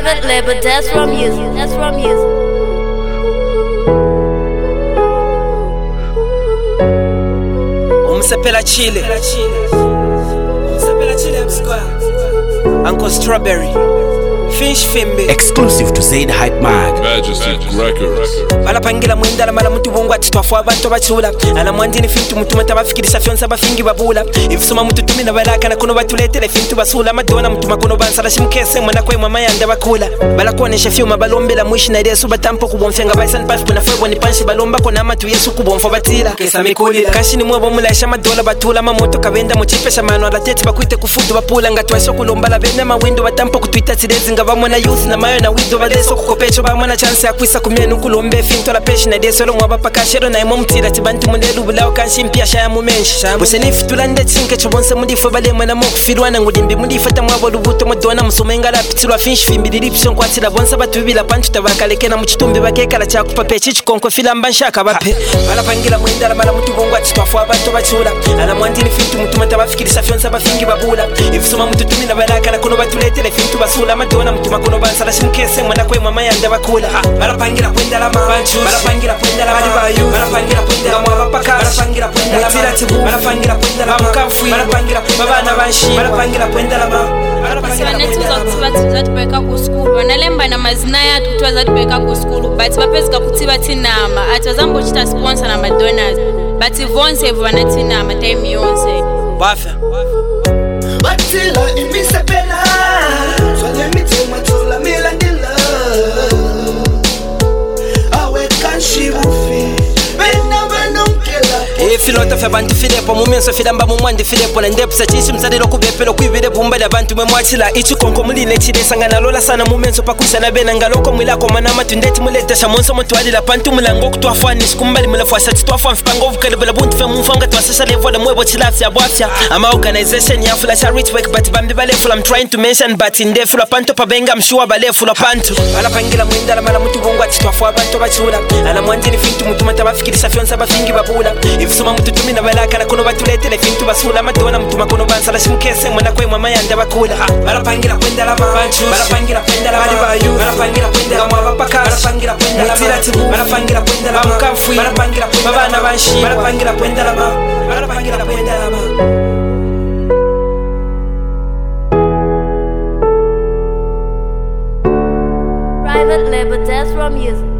Private label, that's from music. That's from music. Umsepela Chile. Umsepela Chile Square. Uncle Strawberry. Finch Fimbi. Exclusive to Zaid Hype Mag. Majesty Records. Balapangila mwindala mala mutu bungu ati twafu abantu bachula. Ala mwandini fintu mutu mata bafikirisa fyonsa bafingi babula. Ifisuma mutu tumina balaka na kuno batuletele fintu basula. Madona mutu makono bansala shimkese mwana kwe mama yanda bakula. Balakuonesha fyuma balombela mwishi na idesu batampo kubomfenga baisan pafu kuna fwebo ni panshi balomba kona matu yesu kubomfo batila. Kesa mikulila. Kashi ni mwebo mulaisha madola batula mamoto kabenda muchipesha mano alateti bakuite kufudu bapula ngatwasho kulomba la benda mawindo batampo kutuita tidezi nga bamona youth na mayo na wido baleso kukopecho bamona chance ya kwisa kumenu kulombe finto la peshi na desolo mwaba pakashero na imo mtira tibantu mundelu bulao kanshi mpia shaya mumenshi busenifu tulande chinke chobonse mudifo bale mwana mokufirwa na ngudimbi mudifata mwabo lubuto modona musomenga la pitilwa finch fimbili lipsho nkwatira bonsa batubila pantu tabakaleke na muchitumbi bakekala chakupa pechi chikonko filamba nshaka bape balapangila mwindala mala mutu bongwa chitwafu abantu bachula ala mwandini fintu mutu mata bafikirisa fyonsa bafingi babula ifisuma mutu tumina balaka na kuno batuletele fintu basula madona mutu makono bansala shimkese mwana kwe mama yanda bakula balapangira kwenda la manchu balapangira kwenda la bayu balapangira kwenda la mwaba paka balapangira kwenda la mutira tibu balapangira kwenda la mkamfu balapangira babana banshi balapangira kwenda la basibanetuza kuti vatipeka ku school vanalemba na mazina yatu vatipeka ku school but vapezika kuti vatinama ati vazambochita sponsor na madonors but vonse vanatinama time yonse bafa batila imisepela so let me tell my tola milandila awe kanshi bufi filota fe bantu filepo mumenso filamba mumwandi filepo na ndepu sachishi mzalilo kubepelo kuibile bumba la bantu memwachila ichi konko mulile chile sangana lola sana mumenso pakusa na bena ngaloko mwilako manama tundeti muleta shamonso mtuwali la pantu mulango kutuafua niskumbali mulafua shati tuafua mfipango vukalibela buntu fe mumfanga tuwasasha levo la mwebo chilafya buafya ama organization ya fula cha rich work but bambi balefu I'm trying to mention but inde fula panto pabenga mshuwa balefu la pantu balapangila mwindala mala mutu bongo ati tuafua banto bachula ala mwandini fintu mutu mata bafikirisa fyonsa bafingi babula ifisuma mutu tumina balaka na kuno batuletele fintu basula madona mutu makono bansala shimkese mwana kwe mama yanda bakula balapangira kwenda la manchu balapangira kwenda la bayu balapangira kwenda la mwaba paka balapangira kwenda la mutira tibu balapangira kwenda la mkamfu balapangira kwenda babana banshi balapangira kwenda la balapangira kwenda la Private label, that's from music.